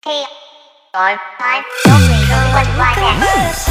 Time, don't wait, only one blind next.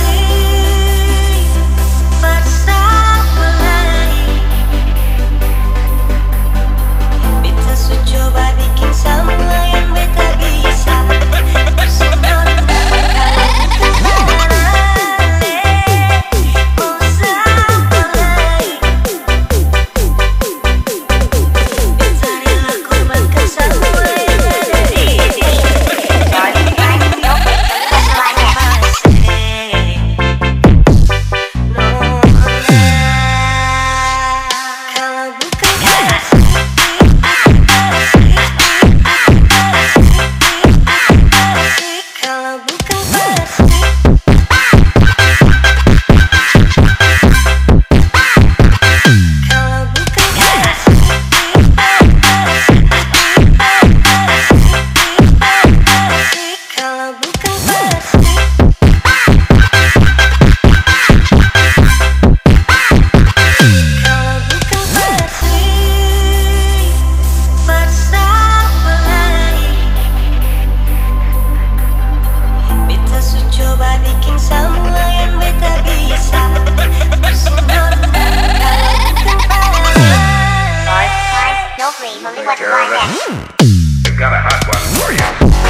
Only one blind next. Got a hot one for you.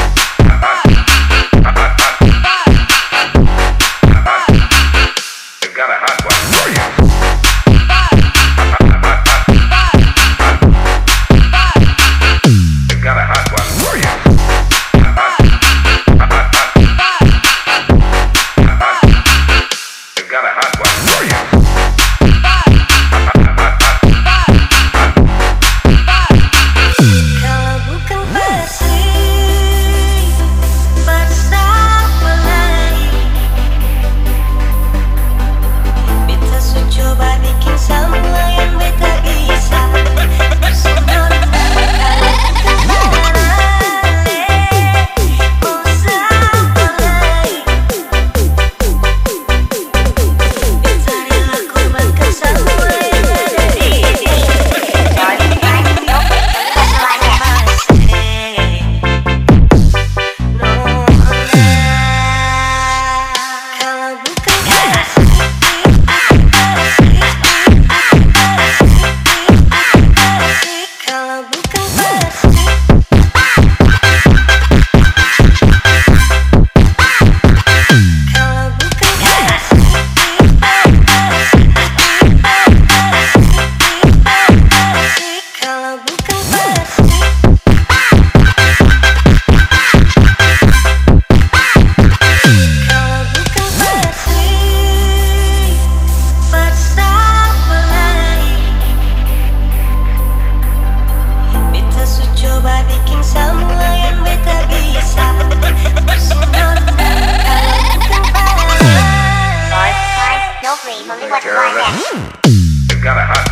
Got a hot one for you. Got a hot one for you. Got a hot one for you. Only one blind next. Got a hot